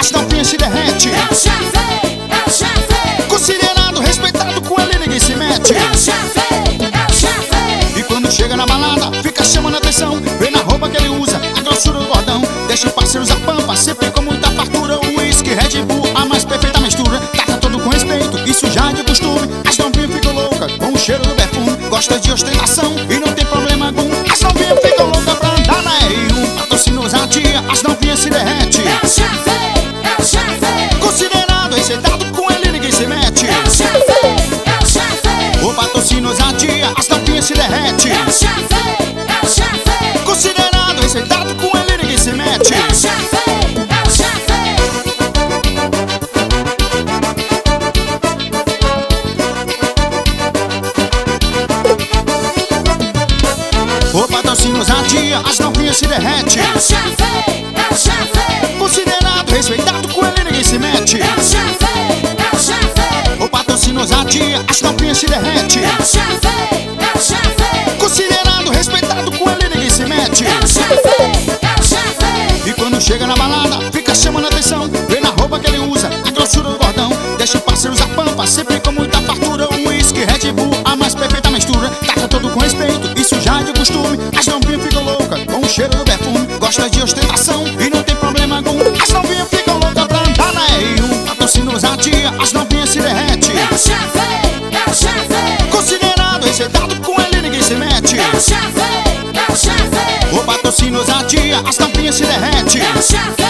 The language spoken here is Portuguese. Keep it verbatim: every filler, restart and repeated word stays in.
as novinhas se derrete. É o chefe, é o chefe. Considerado, respeitado, com ele ninguém se mete. É o chefe, é o chefe. E quando chega na balada, fica chamando a atenção. Vê na roupa que ele usa, a grossura do gordão. Deixa o parceiro usar pampa, sempre com muita fartura. O uísque, Red Bull, a mais perfeita mistura. Trata todo com respeito, isso já é de costume. As novinhas ficam loucas com o cheiro do perfume. Gosta de ostentação e não tem problema algum. As novinhas ficam loucas pra andar na R um. Patrocínio ousadia, as novinhas se derrete. É o chefe, é o chefe. Considerado, respeitado, com ele ninguém se mete. É o chefe, é o chefe. O patrocínio ousadia, as novinhas se derrete. É o chefe, é o chefe. Considerado, respeitado, com ele ninguém se mete. É o chefe, é o chefe. O patrocínio ousadia, as novinhas se derrete. É o chefe, é o chefe. Considerado, respeitado, com ele ninguém se mete. É o chefe, é o chefe. O patrocínio ousadia, as novinhas se derrete. É o chefe, é o chefe. Considerado, respeitado, com ele ninguém se mete. É o chefe, é o chefe. E quando chega na balada, fica chamando a atenção. Vê na roupa que ele usa, a grossura do gordão. Deixa o parceiro usar pampa, sempre com muita fartura. O uísque, Red Bull, a mais perfeita mistura. Trata todo com respeito, isso já é de costume. As novinhas ficam loucas com o cheiro do perfume. Gosta de ostentação e não tem problema algum. As novinhas ficam loucas pra andar na R um. Patrocínio ousadia, as novinhas se derrete. É o chefe, é o chefe. Considerado, respeitado, com ele ninguém se mete. É o chefe, é o chefe. O patrocínio ousadia, as novinhas se derrete. É o chefe,